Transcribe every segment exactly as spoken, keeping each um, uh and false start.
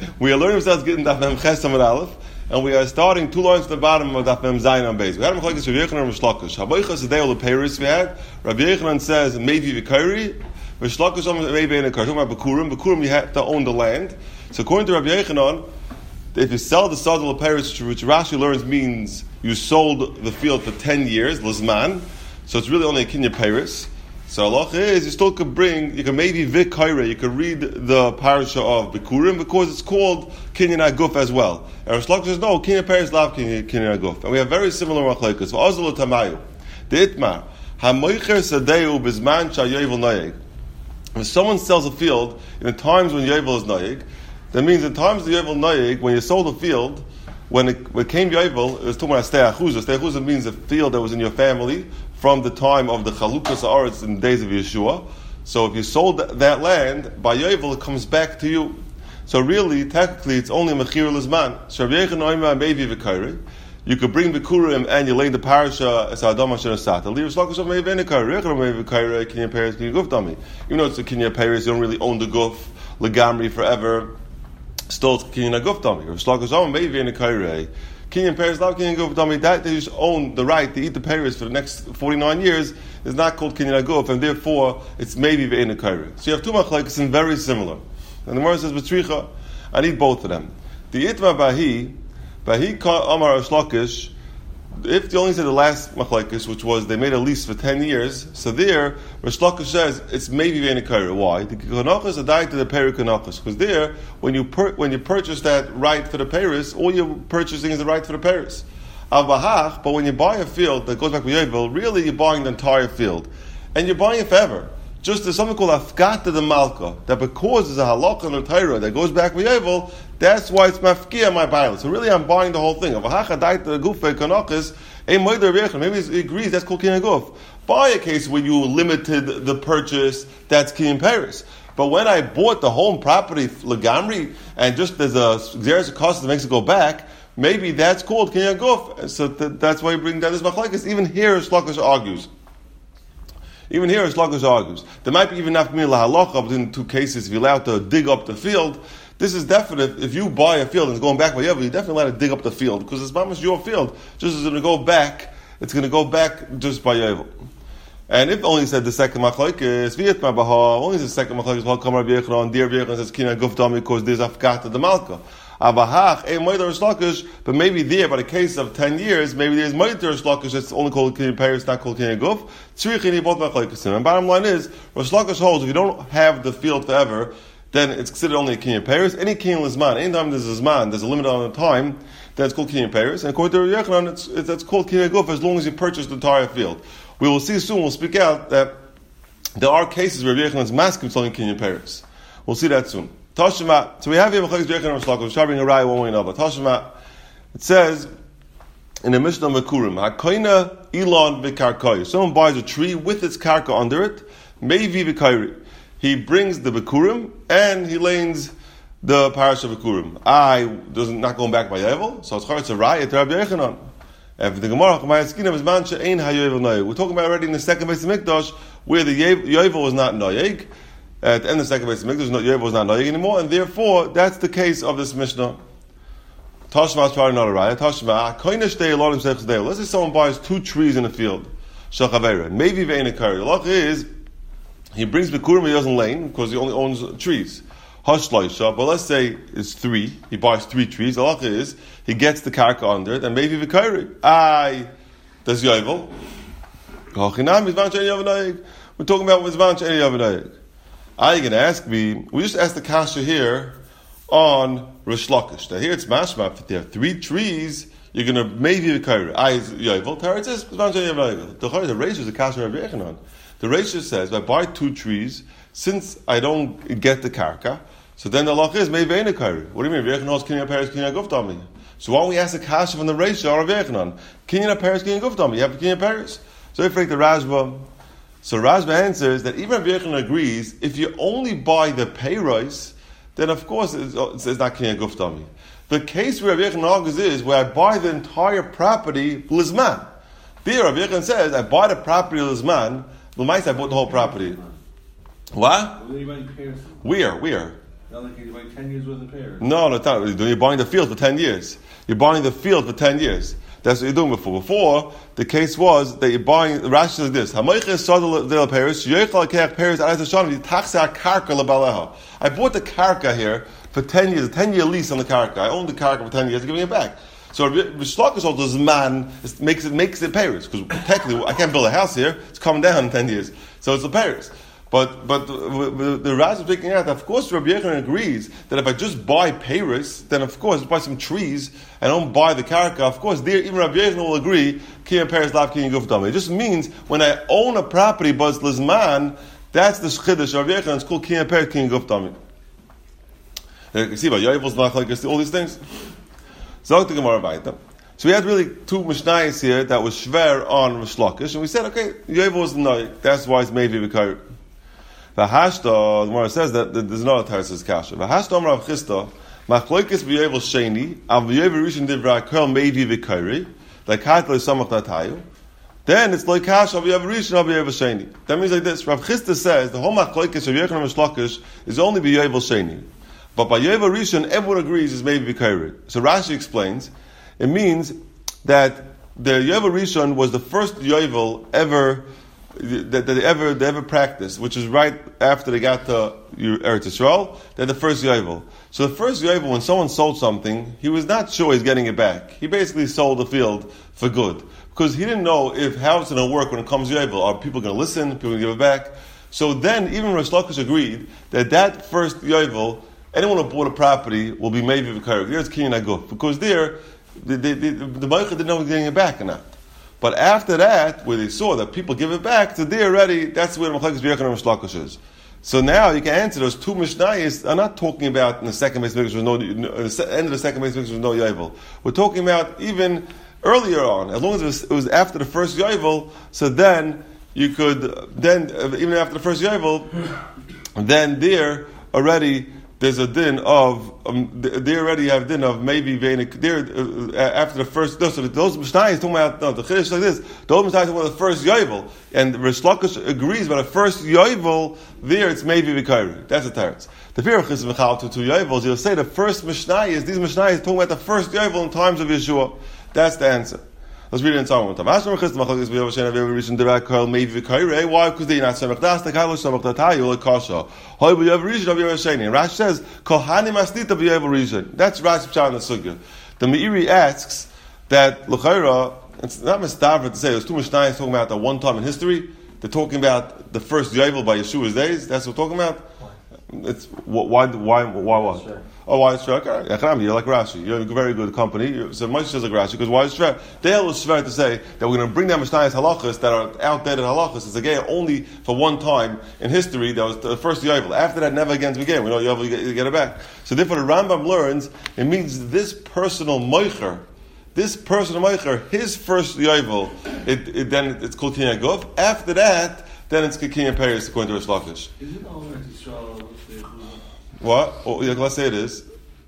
We are learning ourselves getting Daf Mem Ches Amud Aleph, and we are starting two lines at the bottom of Daf Mem Zayin on base. We had Machlokes Rabbi Yochanan and Rish Lakish. Haboichas Adei Leperis we had. Rabbi Yochanan says maybe v'kairi. Rish Lakish maybe in a car. Talking about Bekurim. Bekurim you have to own the land. So according to Rabbi Yochanan, if you sell the Sod Leperis, which Rashi learns means you sold the field for ten years, Lizman. So it's really only a Kinya Peris. So Allah is you still could bring, you can maybe v'kairi, you could read the parasha of Bekurim because it's called Kinyan Aguf as well. And Rish Lakish says no, Kinyan Peris lav Kinyan Aguf. And we have very similar machlokes. So Azal Tamayu, the Itmar, Hamoicher Sadeu Bizman Shayovel Noyeg. If someone sells a field in the times when Yovel is Noyeg, that means in times of Yovel Noyeg, when you sold a field, when it, when it came Yovel, it was talking about Stei Achuzah. Stei Achuzah means a field that was in your family from the time of the Chalukas Haaretz in the days of Yeshua. So if you sold that land, by Yovel it comes back to you. So really, technically, it's only Mechir Lizman. So Rabbi Yochanan Omer maybe v'kairi. You could bring Bekurim and you lay the parasha as Adam Asher Asata. Rish Lakish maybe v'kairi. Yochanan maybe v'kairi. Kinyan Peris Kinyan Guf Dami. Even though it's a Kinyan Peris, you don't really own the Guf Legamri forever. Still, it's Kinyan Guf Dami. Rish Lakish maybe v'kairi. Kinyan Peris, not Kinyan Guf Dami, that they just own the right to eat the Peris for the next forty-nine years is not called Kinyan Guf, and therefore it's maybe Ve'ena Kairi. So you have two machlokes and very similar. And the Gemara says, B'tzricha, I need both of them. The Itma Bahi, Bahi Ka Amar Rish Lakish, if you only said the last machlokes, which was they made a lease for ten years, so there, Rish Lakish says it's maybe Ve'ena Kairi. Why? The Kanachas are died to the Peri Kanachas. Because there, when you per, when you purchase that right for the Peris, all you're purchasing is the right for the Peris. Al-Bahach, but when you buy a field that goes back to Yovel, really you're buying the entire field. And you're buying it forever. Just there's something called Afkata de Malka, that because there's a halakha in the Torah that goes back to Yovel, that's why it's mafkia my pilot. So really I'm buying the whole thing. Al-Bahach, adai to the Gufei Kanachas, maybe he agrees that's called Kinyan Guf. Buy a case where you limited the purchase, that's Kinyan Peris. But when I bought the home property, Legamri, and just there's a there's a cost that makes it go back, maybe that's called Kinyan Guf. So th- that's why you bring down this machlokes. Even here, Rish Lakish argues. Even here, Rish Lakish argues. There might be even nafkamir lahalacha between the two cases. If you're allowed to dig up the field, this is definite. If you buy a field and it's going back by Yovel, you're definitely allowed to dig up the field because it's not much your field. Just as it's going to go back, it's going to go back just by Yovel. And if only said the second machlokes, v'yitma baha, only the second machlokes, how come Rabbi Yochanan, dear Rabbi Yochanan says Kinyan Guf Dami because there's afkata the malka. Abahach, a moeder Rish Lakish, but maybe there, by the case of ten years, maybe there's moeder Rish Lakish that's only called Kinyan Peris, not called Kinyan Guf. Tzrichini both machlokes. And bottom line is, Rish Lakish holds if you don't have the field forever, then it's considered only a Kinyan Peris. Any Kinyan Lizman, anytime there's a Zman, there's a limit on the time, then it's called Kinyan Peris. And according to Rabbi Yochanan, it's, it's, it's called Kinyan Guf as long as you purchase the entire field. We will see soon, we'll speak out that there are cases where Rabbi Yochanan's maskim selling Kinyan Peris. We'll see that soon. Tashma, so we have here Machlokes Rabbi Yochanan and Rish Lakish, sharpening a raya one way or another. Tashma, it says in the Mishnah Mekurim, Hakoina Elon V'Karkoi. Someone buys a tree with its karka under it, Meivi V'Kairi. He brings the Bekurim and he lanes the parasha Bekurim. I doesn't not going back by Yovel, so it's hard to raya to Rabbi Yochanan. And the Gemara, we're talking about already in the second base of Mikdash where the Yovel was not Noyeg. At the end of the second base of Mikdash, no, Yovel was not Noyeg anymore, and therefore that's the case of this Mishnah. Tashma is probably not a raya. Tashma, Koinish Day Elohim Sechs Day. Let's say someone buys two trees in a field. Shachavera. Maybe Ve'ena Kari. The law is he brings Bekurim, he doesn't lane because he only owns trees. Hashloisha, but let's say it's three. He buys three trees. The halacha is he gets the karka under it, and maybe v'kairi. Aye, does Yovel? We're talking about Mizvan She'eni Yavanayik. Are you going to ask me? We just asked the kasha here on Rish Lakish. Now here it's mashma. If there are three trees, you're going to maybe v'kairi. Aye, Yovel. Teretz is Mizvan She'eni Yavanayik. The Reish is the kasha of Rabbi Yochanan. The Reish says, I buy two trees, since I don't get the karka, so then the law is maybe Ve'ena Kairi. What do you mean? Rabbi Yochanan knows Kinyan Peris, Kinyan Guf Dami. So why don't we ask the kasha from the Reish or Rabbi Yochanan? Kinyan Peris, Kinyan Guf Dami. You have Kinyan Peris. So if you take the Rashba, so Rashba answers that even Rabbi Yochanan agrees, if you only buy the payros, then of course it's, it's not Kinyan Guf Dami. The case where Rabbi Yochanan argues is where I buy the entire property Lizman. There Rabbi Yochanan says, I buy the property Lizman, L'maisa I bought the whole property. What? Where? Where? Not like you're buying ten years worth of pears. No, no, it's not. You're buying the field for ten years. You're buying the field for ten years. That's what you're doing before. Before, the case was that you're buying, Rashi says this, I bought the karka here for ten years, a ten-year lease on the karka. I owned the karka for ten years, I'm giving it back. So Rishlakish holds this man makes it makes it Paris, because technically I can't build a house here, it's coming down in ten years. So it's a Paris. But but the, the, the Raz is picking out that, of course, Rabbi Yochanan agrees that if I just buy Paris, then of course, buy some trees, and don't buy the karka, of course, there, even Rabbi Yochanan will agree, Kiyam Paris, Lav Kiyam Guf Dami. It just means, when I own a property, but it's Lizman, that's the Shchidish Rabbi Yochanan, it's called Kiyam Paris, Kiyam Guf Dami. You see, about Yovel's not like all these things? So the Gemara weiter. So we had really two Mishnayos here that was shver on Rishlakish, and we said, okay, Yovel was the Noik, that's why it's made Vivikair. V'hashta, the Gemara says that there's another Tarsus Kasha. V'hashta Amar Rav Chisda, Machloikis v'Yovel Sheni, Av v'Yovel Rishon Divrei Kol Mevi v'Kairi, like Hatle Samach Natayu. Then it's like Kasha of Yovel Rishon of Yovel Sheni. That means like this. Rav Chisda says the whole Machloikis of Yochanan Rishlakish is only v'Yovel Sheni, but by Yovel Rishon everyone agrees is Mevi v'Kairi. So Rashi explains, it means that the Yovel Rishon was the first Yovel ever. That, that they ever they ever practiced, which is right after they got to Eretz Yisrael. They're the first Yovel. So the first Yovel, when someone sold something, he was not sure he's getting it back. He basically sold the field for good because he didn't know if how it's going to work when it comes Yovel. Are people going to listen? People going to give it back? So then, even Rish Lakish agreed that that first Yovel, anyone who bought a property will be made with a karev. There's Kinyan Aguf because there the the the, the Meicha didn't know if he was getting it back or not. But after that, where they saw that people give it back, so they already, that's where the Machlekes B'Yochanan and Rishlakish is. So now you can answer those two Mishnayos are not talking about in the second base mikdash was no, the end of the second base mikdash was no Yovel. We're talking about even earlier on, as long as it was, it was after the first Yovel, so then you could, then, even after the first Yovel, then there already, there's a din of, um, they already have din of maybe veinik, there, uh, after the first, no, so those Mishnayos talking about, no, the Chiddush like this, those Mishnayos talking about the first Yovel, and Rish Lakish agrees, but the first Yovel, there it's maybe V'kairi. That's a teretz. The fear of Chizim Mechal to two Yovels, he'll say the first Mishnayos, these Mishnayos talking about the first Yovel in times of Yeshua. That's the answer. Let's read it in Psalm one time. Why? Because they're not samach das. The kailo samach datayu lekasha. Hoy b'yovel rishon of Yovel Sheni. Rashi says kohanim asnita b'yovel rishon. That's Rashi Pshat in the sugya. The Meiri asks that l'chayra. It's not mistaver to say there's two Mishnayos talking about the one time in history. They're talking about the first Yovel by Yeshua's days. That's what we're talking about. It's why why why what? Sure. Oh, why is Shver? You're like Rashi. You're a very good company. So Moshe says like Rashi because why is Shver? They'll Shver to say that we're going to bring down Mishnayos halachas that are outdated halachas. It's a gay only for one time in history. That was the first Yovel. After that, never again began. We know Yovel you get, you get it back. So therefore, the Rambam learns it means this personal moicher, this personal moicher, his first Yovel, it, it then it's called Kinyan Aguf. After that, then it's Kinyan Peres according to Rish Lakish. Is it all right to show? What? Oh, yeah, let's say it is.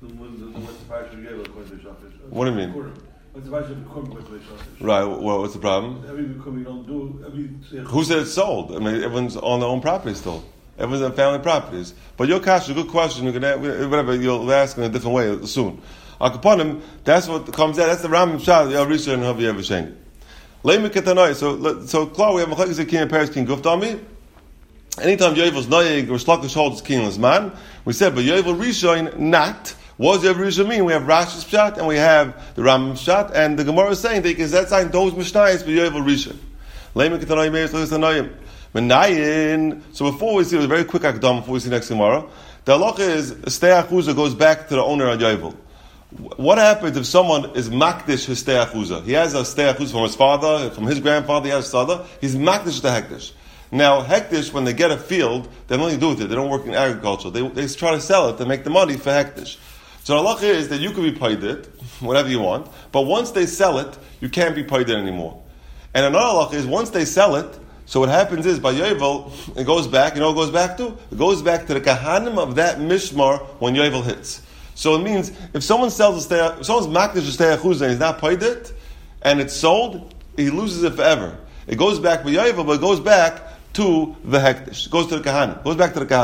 What do you mean? Right, well, what's the problem? Who said it's sold? I mean, everyone's on their own property still. Everyone's on family properties. But your question, a good question, you can ask, whatever, you'll ask in a different way soon. Akaponim, that's what comes out, that's the Rambam Shad, Yav Rishon and Havi Yav Sheni. Leimi Ketanoi, so, so, Klar, we have Machlekes Kinyan Peres King Guftami. Anytime Yovel's Noyeg, Rish Lakish holds Kinyan's man, we said, but Yovel Rishon, not. What does Yovel Rishon mean? We have Rashi's Pshat, and we have the Rambam Pshat, and the Gemara is saying, because that's saying those Mishnayos for Yovel Rishon. Leimi Ketanoi Meir Slechus Tanoim. Menayin, so before we see, it was a very quick akdam before we see next Gemara, the halacha is, Stei Achuzah goes back to the owner of Yovel. What happens if someone is makdish his Stei Achuzah? He has a Stei Achuzah from his father, from his grandfather, he has a father, he's makdish to hektish. Now, hektish, when they get a field, they don't only do with it, they don't work in agriculture. They, they try to sell it to make the money for hektish. So the halacha is that you can be paid it, whatever you want, but once they sell it, you can't be paid it anymore. And another halacha is once they sell it, so what happens is, by Yovel, it goes back, you know what it goes back to? It goes back to the kahanim of that mishmar when Yovel hits. So it means, if someone sells a stei, if someone's makdish a stei achuzah and he's not paid it, and it's sold, he loses it forever. It goes back by Yovel, but it goes back to the hektish. It goes to the kahanim. It goes back to the kahanim.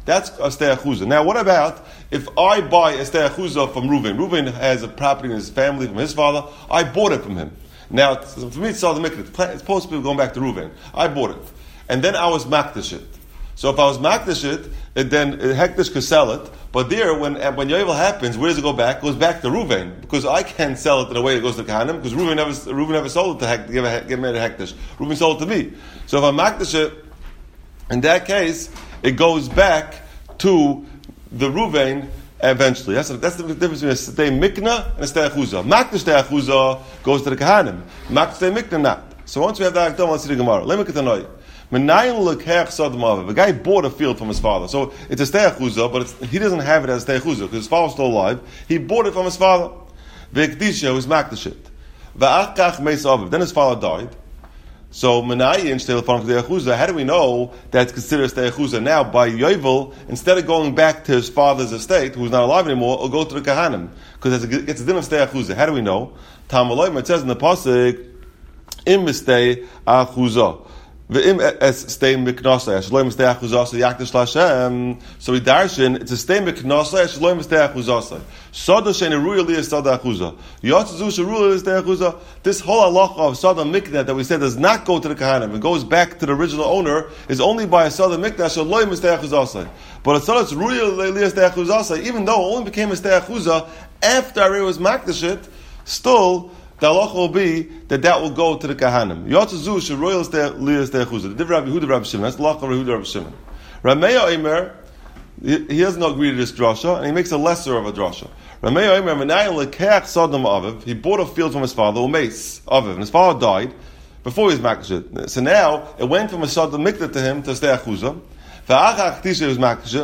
That's a ste'achuzah. Now, what about if I buy a ste'achuzah from Reuven? Reuven has a property in his family from his father. I bought it from him. Now, it's, for me, it's all the mikvah. It's supposed to be going back to Reuven. I bought it. And then I was makdish it. So if I was makdish it, it then hektish could sell it. But there, when when Yovel happens, where does it go back? It goes back to Reuven. Because I can't sell it in a way that goes to Kahanim, because Reuven never, Reuven never sold it to hek, give, a, give me a hektish. Reuven sold it to me. So if I makdish it, in that case, it goes back to the Reuven eventually. That's, that's the difference between a stay mikna and a stay achuzah. Makna stay achuzah goes to the Kahanim. Makna stay mikna not. So once we have that, let's see the Gemara. Let me get to know you. The guy bought a field from his father. So it's a stay achuzah, but it's, he doesn't have it as a stay achuzah because his father's still alive. He bought it from his father. V'ekdisha was makdish it. V'achkach meis aviv. Then his father died. So Menayin Shtei Lefanov Stei Achuzah, how do we know that's considered Stei Achuzah now? By Yovel, instead of going back to his father's estate, who's not alive anymore, will go to the Kahanim. Because it's a din of Stei Achuzah. How do we know? Tamaloim, it says in the Pasuk, Im Stei Achuzah. V'im es stay miknasai, shloim stay achuzasai yakdish lashem. So we darshan, it's a stay miknasai, shloim stay achuzasai. Sada shein ruya li sada achuzah. Yatzu sheruya li stay achuzah. This whole halacha of sada miknah that we said does not go to the kahanim. It goes back to the original owner. Is only by a sada miknah shloim stay achuzasai. But a sada ruya li stay achuzasai, even though it only became a stay achuzah after Ari was makdashit, still. The halacha will be that that will go to the kahanim. Yotzu sheroyal liyas te'achuzah. The Rabbi Yehuda Rabbi Shimon. That's the halacha of Rabbi Yehuda Rabbi Shimon. Rameya Omer, he doesn't agree to this drasha, and he makes a lesser of a drasha. Rameya Omer, Menayin lekeach sodom aviv. He bought a field from his father, umeis aviv, and his father died before he was makdashit. So now it went from a sodom mikvah to him to stay achuzah. How do we know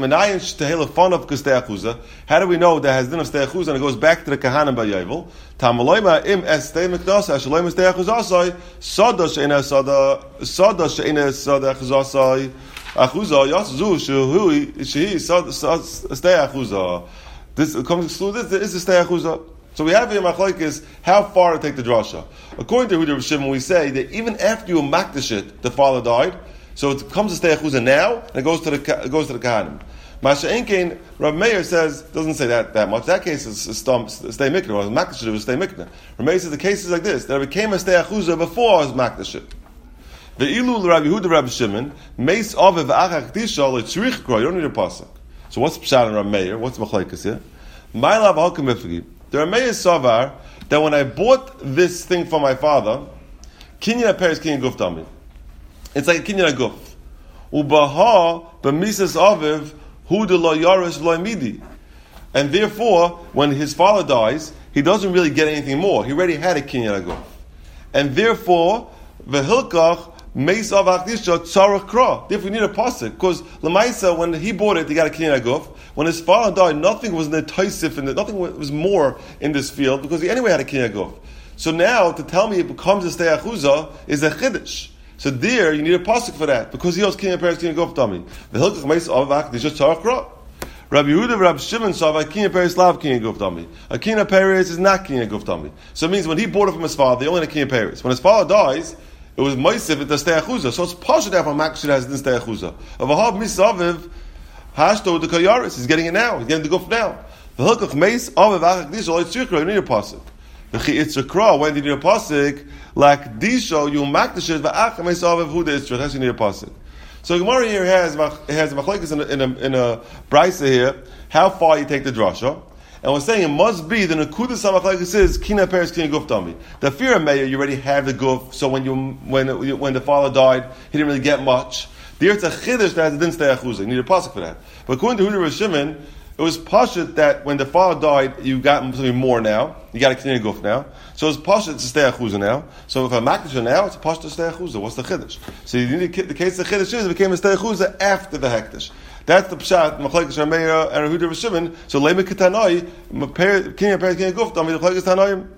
that has din of stei achuzah and it goes back to the kahanim by Yovel? Tamaloima im es stei mikdasa shaloim stei achuzasai sada sheina sada sada sheina sada achuzasai achuzah yaszu shehui shehi sada stei achuzah. This comes through this is the stei achuzah. So we have here machlokes how far to take the drasha. According to Yehuda Shimon, we say that even after you makdash it, the father died. So it comes to stay achuzah now, and it goes to the it goes to the kahanim. Masha Enkein, Rav Meir says doesn't say that that much. That case is, is stay mikna, or makdash it was stay mikna. Rav Meir says the case is like this: that it became a stay achuzah before I was makdash it. The ilu Rabbi Yehuda Rabbi Shimon meis aviv achach disha letzrich kro. You don't need a pasuk. So what's pshat in Rav Meir? What's machlekes here? My love halkim mifgi. The Rav Meir savar that when I bought this thing from my father, kinyan aperes kinyan guf dami. It's like a kinyan aguf. Ubaha b'misas aviv hu de lo yarish lo midi. And therefore, when his father dies, he doesn't really get anything more. He already had a kinyan aguf. And therefore, v'hilkach meis av achdisha tzarach kra. Therefore, we need a pasuk. Because Lamaisa, when he bought it, he got a kinyan aguf. When his father died, nothing was netaisif, and nothing was more in this field, because he anyway had a kinyan aguf. So now, to tell me it becomes a stei achuzah is a chiddush. So there, you need a pasuk for that, because he was kinyan peres kinyan guf dami. The hilchach meis av achdisha tzarach kra. Rabbi Yehuda, Rabbi Shimon saw a kinyan peres lav kinyan guf dami. A kinyan peres is not kinyan guf dami. So it means when he bought it from his father, he only had a kinyan peres. When his father dies, it was moisif at the stei achuzah. So it's pasuk that from makshid has this stei achuzah. Of a hab misaviv hashto the kayaris. He's getting it now. He's getting the guf now. The hilchach meis av achdisha lo tzirkra. You need a pasuk. The chi'itzakra. When did you need a pasuk? Like disho, you makdash it va'ach meisaviv hu de'itzrach. That's you need a pasuk. So Gemara here has has machlekes in a in a, in a brisa here. How far you take the drasha? And we're saying it must be the nekudas machlekes is kina peres kina guf dami. The fear of mayor, you already have the guf. So when you when when the father died, he didn't really get much. There it's a chiddush that didn't stay achuzah. You need a pasuk for that. But according to Yehuda Shimon, it was pashut that when the father died, you got something more now. You got a kinyan guf now. So it's pashut to stay achuzah now. So if I'm makdash now, it's a pashut to stay achuzah. What's the chiddush? So you need the case of the chiddush is it became a stay achuzah after the hektish. That's the pshat machlekes Rameya and Yehuda Shimon. So lema ketanoi kinyan peres kinyan guf dami machlekes tanoim.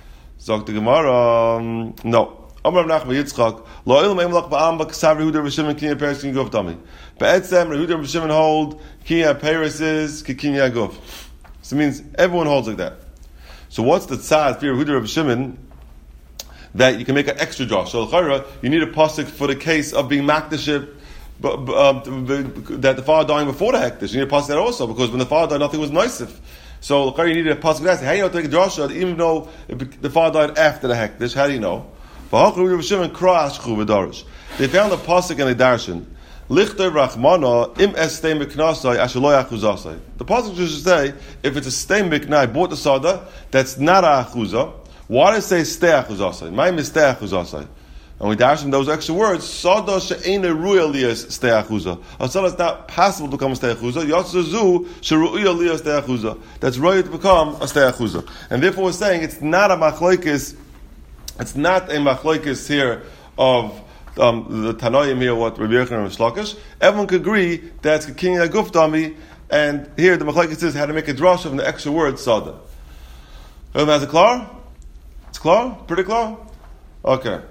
Zok the Gemara no. Amar Nachman Yitzchak lo ilam emlach ba'am b'kasav Yehuda Shimon kinyan peres kinyan guf dami. Be'etzem Yehuda Shimon hold kinyan peres is kinyan guf. So it means everyone holds like that. So what's the tzad for Yehuda Shimon that you can make an extra draw? So l'chayra, you need a pasuk for the case of being makdashit but, but, um, that the father dying before the hektish. You need to pass that also, because when the father died, nothing was nicif. So you need to pass that. How do you know to take a drasha even though the father died after the hektish? How do you know? They found a pasuk in a darshan. Lichter Rachmana im es stay miknasai ashaloy achuzasai. The pasuk should say, if it's a stay mikna, I bought the sada, that's not a achuza. Why does it say stay achuzasai? My is stay achuzasai. And we dash in those extra words, sada she'ena ruya liyas stay achuza. A sada is not possible to become a stay achuza. Yatzazu she'ruya liyas stay achuza. That's right to become a stay achuza. And therefore we're saying it's not a machlokes, it's not a machlokes here of Um, the Tanoim here, what Rabbi Yochanan and Shlakish, everyone could agree that's a king of Guftami, and here the Machlekes says how to make a drash from the extra word Sada. Everyone has it clear? It's clear? Pretty clear? Okay.